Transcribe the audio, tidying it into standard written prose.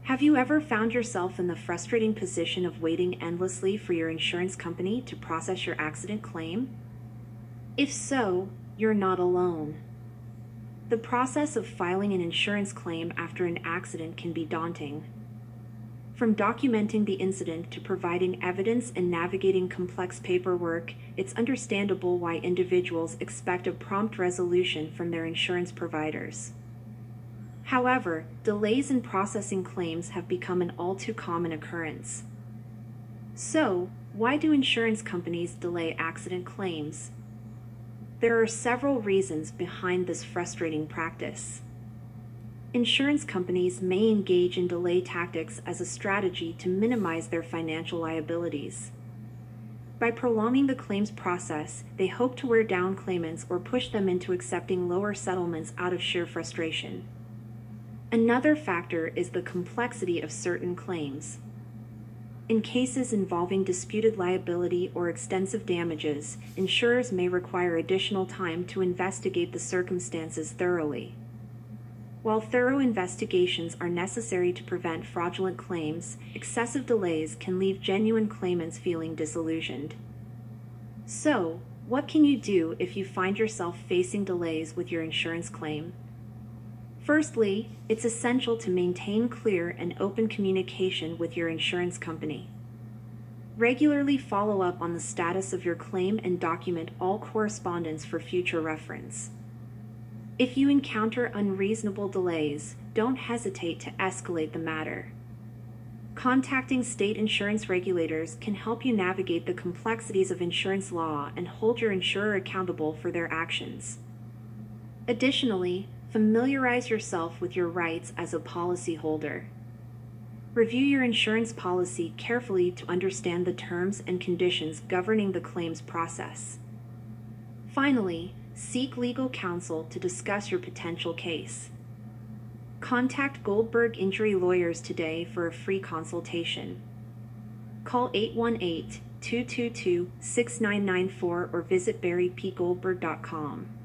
Have you ever found yourself in the frustrating position of waiting endlessly for your insurance company to process your accident claim? If so, you're not alone. The process of filing an insurance claim after an accident can be daunting. From documenting the incident to providing evidence and navigating complex paperwork, it's understandable why individuals expect a prompt resolution from their insurance providers. However, delays in processing claims have become an all too common occurrence. So, why do insurance companies delay accident claims? There are several reasons behind this frustrating practice. Insurance companies may engage in delay tactics as a strategy to minimize their financial liabilities. By prolonging the claims process, they hope to wear down claimants or push them into accepting lower settlements out of sheer frustration. Another factor is the complexity of certain claims. In cases involving disputed liability or extensive damages, insurers may require additional time to investigate the circumstances thoroughly. While thorough investigations are necessary to prevent fraudulent claims, excessive delays can leave genuine claimants feeling disillusioned. So, what can you do if you find yourself facing delays with your insurance claim? Firstly, it's essential to maintain clear and open communication with your insurance company. Regularly follow up on the status of your claim and document all correspondence for future reference. If you encounter unreasonable delays, don't hesitate to escalate the matter. Contacting state insurance regulators can help you navigate the complexities of insurance law and hold your insurer accountable for their actions. Additionally, familiarize yourself with your rights as a policyholder. Review your insurance policy carefully to understand the terms and conditions governing the claims process. Finally, seek legal counsel to discuss your potential case. Contact Goldberg Injury Lawyers today for a free consultation. Call 818-222-6994 or visit barrypgoldberg.com.